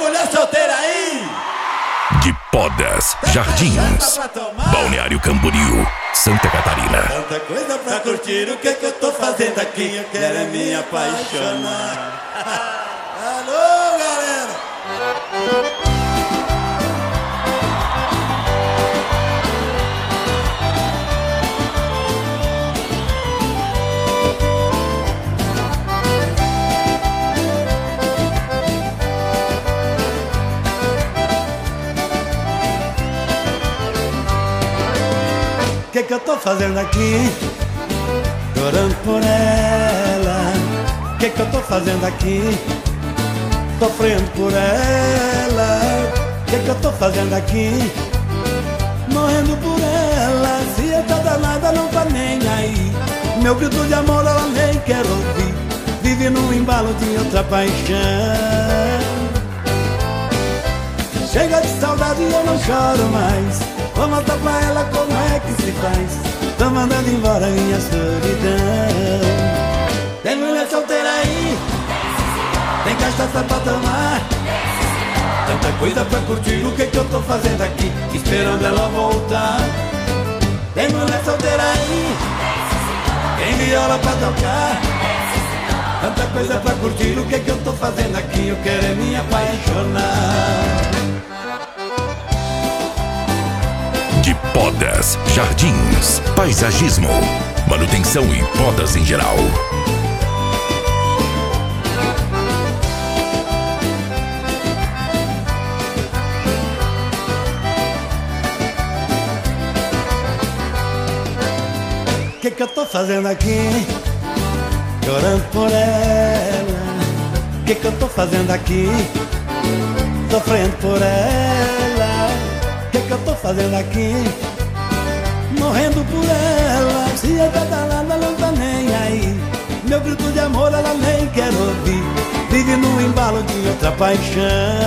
mulher solteira aí? De Podas, Jardins, Balneário Camboriú, Santa Catarina. Tanta coisa pra curtir, o que eu tô fazendo aqui? Eu quero é me apaixonar. Alô, galera! O que eu tô fazendo aqui? Chorando por ela. O que eu tô fazendo aqui? Sofrendo por ela. O que eu tô fazendo aqui? Morrendo por ela. Se eu tá danada, não tá nem aí. Meu grito de amor ela nem quer ouvir. Vive num embalo de outra paixão. Chega de saudade e eu não choro mais. Vou mostrar pra ela como é que se faz. Tô mandando embora minha solidão. Tem mulher solteira aí, tem cachaça pra tomar, tanta coisa pra curtir, o que eu tô fazendo aqui? Esperando ela voltar. Tem mulher solteira aí, tem viola pra tocar, tanta coisa pra curtir, o que eu tô fazendo aqui? Eu quero é me apaixonar. De Podas, Jardins, Paisagismo, manutenção e podas em geral. O que eu tô fazendo aqui? Chorando por ela. O que eu tô fazendo aqui? Sofrendo por ela. O que eu tô fazendo aqui? Morrendo por ela. Se eu tá danada, não tá nem aí. Meu grito de amor ela nem quer ouvir. Vive num embalo de outra paixão.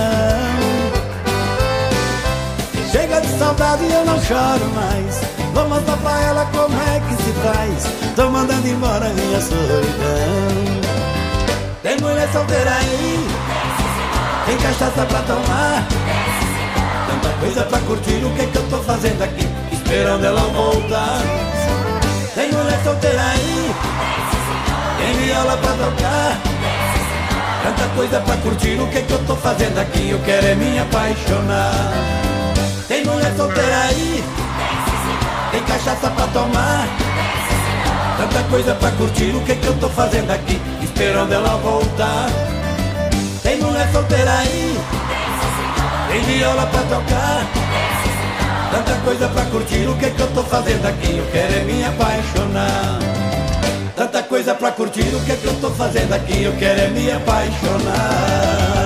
Chega de saudade e eu não choro mais. Vou mostrar pra ela como é que se faz. Tô mandando embora minha solidão. Tem mulher solteira aí, tem cachaça pra tomar, tanta coisa pra curtir, o que eu tô fazendo aqui? Esperando ela voltar. Tem mulher solteira aí, tem viola pra tocar, tanta coisa pra curtir, o que eu tô fazendo aqui? Eu quero é me apaixonar. Tem mulher solteira aí, tem cachaça pra tomar, tanta coisa pra curtir, o que eu tô fazendo aqui? Esperando ela voltar. Tem mulher solteira aí, tem viola pra tocar, tanta coisa pra curtir, o que eu tô fazendo aqui? Eu quero é me apaixonar. Tanta coisa pra curtir, o que eu tô fazendo aqui? Eu quero é me apaixonar.